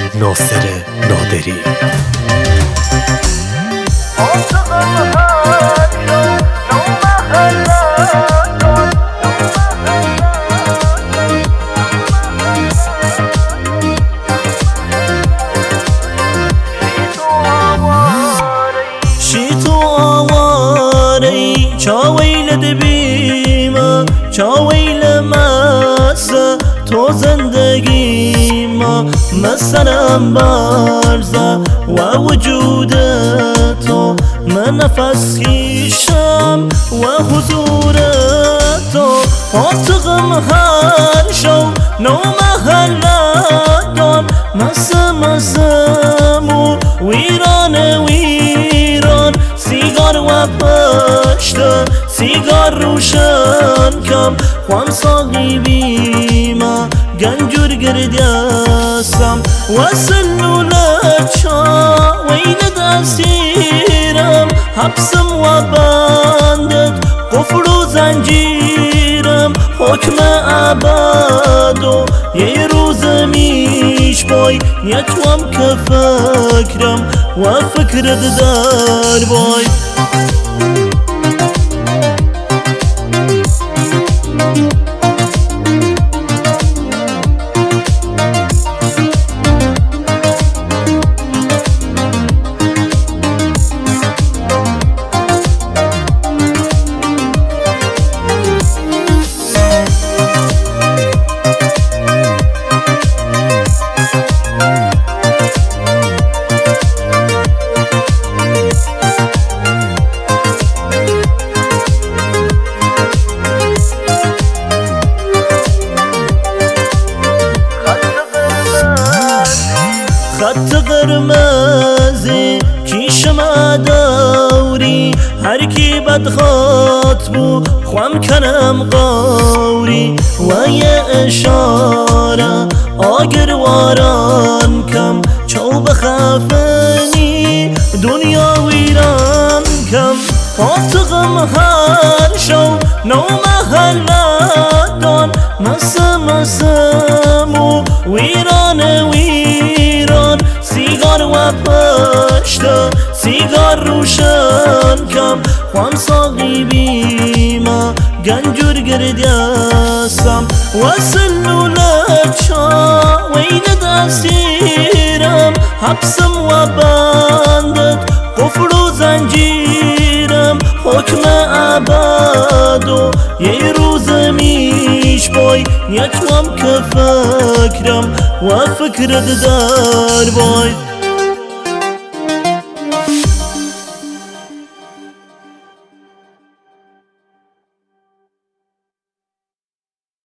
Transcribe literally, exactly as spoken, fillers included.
ناصر نادری. چاویل دبیما چاویل مسا تو زندگی ما مثلا برزا و وجود تو من نفس خیشم و حضور تو فاتقم هر شو نو محلدان مسا مسمو ویران ویران سیگار و پشتا سیگار روشن کم خوان ساقی بیما گنجور گردیاسم و سلولچا وین دستیرم حبسم و بندت قفل و زنجیرم حکم ابدو یه روز میش بای نیتوام که فکرم و فکرت در بای. خط قرمزی کیشم داوری هر کی بد خط بو خوام کنم قوری و یه اشاره آگر واران کم چو بخافنی دنیا ویران کم فاتقم هر شو نو محلدان مسا مسمو ویران ویران سیگار و پشتا سیگار روشن کم خوان ساقی بیما گنجور گردیاسم و سلولچا وین دستیرم حبسم و بندت قفل و زنجیرم حکم ابدو یه روز میش بای نیتوام که فکرم و فکرت در بای.